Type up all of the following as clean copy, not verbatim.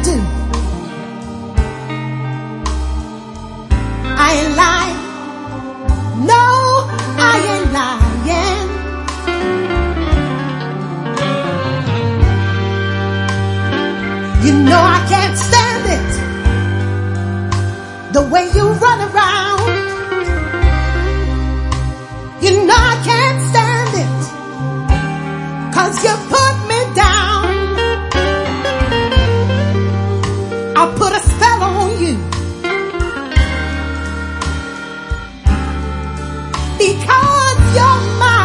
do. I ain't lying. No, I ain't lying. You know I can't stand it, the way you run around. You know I can't stand it, 'cause you put me down. I put a spell on you, because you're mine.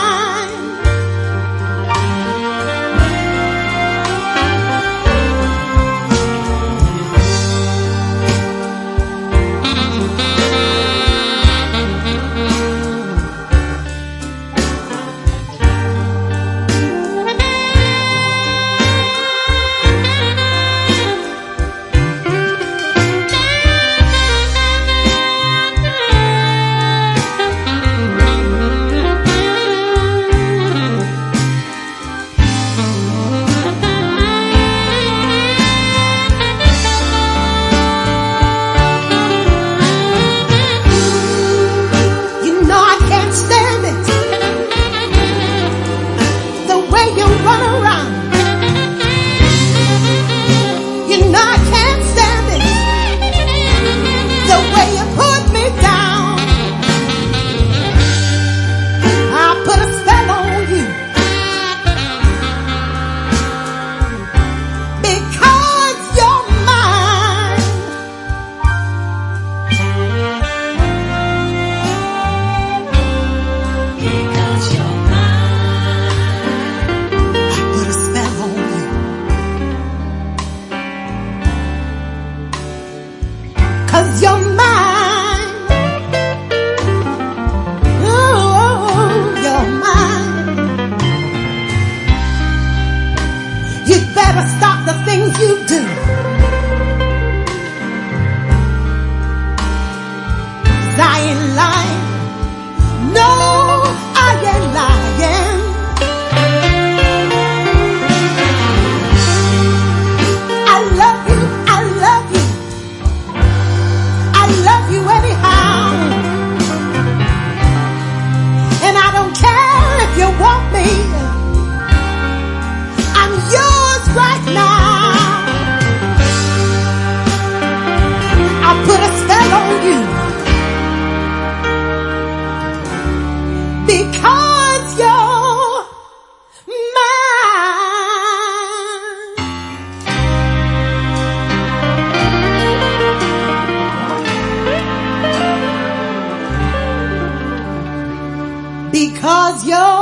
Cause you're mine. Oh, you're mine. You'd better stop the things you do. 'Cause I ain't lying. No, I ain't lying. I love you. I love you. I love you anyhow, and I don't care if you want me. I'm yours right now. I put a spell on you, because you're mine. Because you're